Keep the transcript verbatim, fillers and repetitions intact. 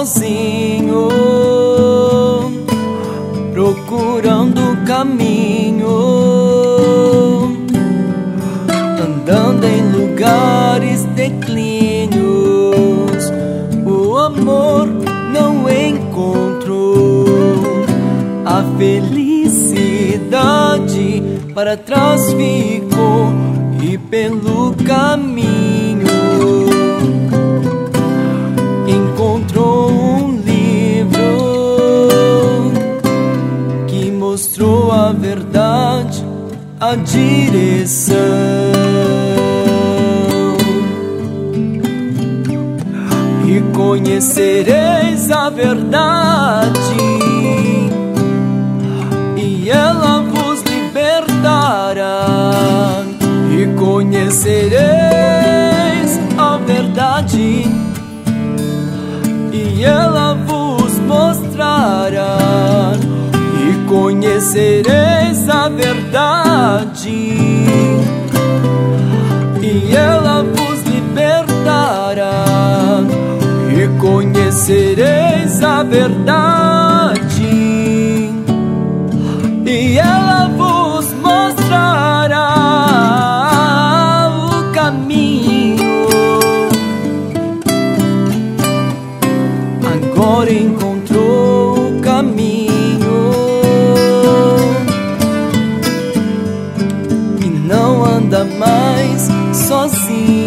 sozinho, procurando o caminho, andando em lugares declínios. O amor não encontrou a felicidade, para trás ficou e pelo caminho encontrou um livro que mostrou a verdade, a direção. E conhecereis a verdade, e ela vos libertará. E conhecereis a verdade, e ela vos mostrará. E conhecereis a verdade, e ela vos libertará. E conhecereis a verdade, e ela vos mostrará o caminho. Agora encontrou o caminho e não anda mais sozinho.